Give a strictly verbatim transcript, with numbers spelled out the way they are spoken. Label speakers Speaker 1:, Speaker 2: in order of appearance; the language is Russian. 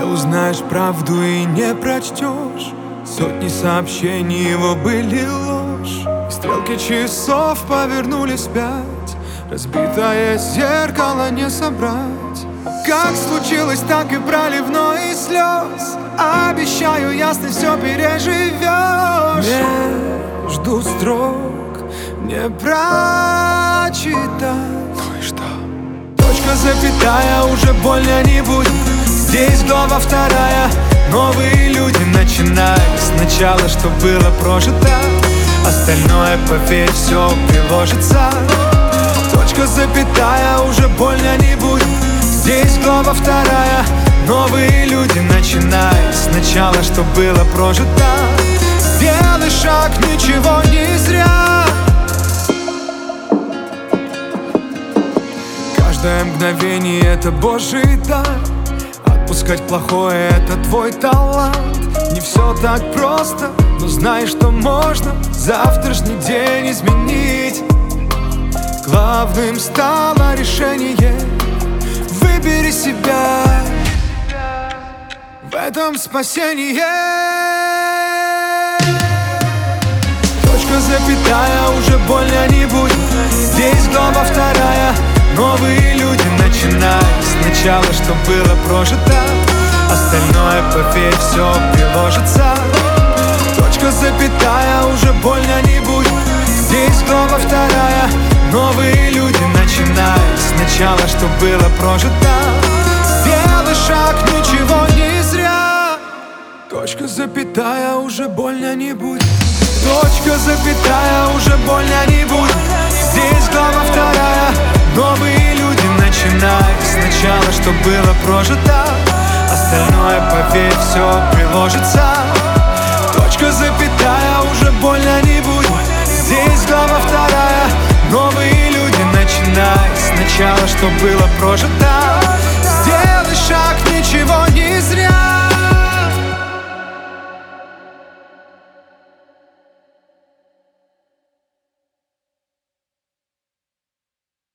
Speaker 1: узнаешь правду и не прочтешь. Сотни сообщений его были ложь, и стрелки часов повернулись вспять. Разбитое зеркало не собрать. Как случилось, так и проливной из слез. Обещаю, ясно все переживешь. Между строк не прочитать.
Speaker 2: Ну и что?
Speaker 1: Точка, запятая, уже больно не будет. Здесь глава вторая. Новые люди, начинай сначала, что было прожито. Остальное, поверь, все приложится. Точка, запятая, уже больно не будет. Здесь глава вторая. Новые люди, начинай сначала, что было прожито. Сделай шаг, ничего не зря. Каждое мгновение — это Божий дар. Отпускать плохое — это твой талант. Не все так просто, но знай, что можно завтрашний день изменить. Главным стало решение. Выбери себя, в этом спасение. Точка, запятая, уже больно не будет. Здесь глава вторая. Новые люди, начинай сначала, что было прожито. Остальное, поверь, все приложится. Точка, запятая, уже больно не будет. Здесь глава вторая. Новые люди, начинай сначала, что было прожито. Сделай шаг, ничего не зря. Точка, запятая, уже больно не будет. Точка, запятая, уже больно не будет. Здесь глава вторая. Новые люди, начинай сначала, что было прожито. Остальное, поверь, все приложится. Точка, запятая, уже больно не будет. Здесь глава вторая. Новые люди, начинай сначала, что было прожито.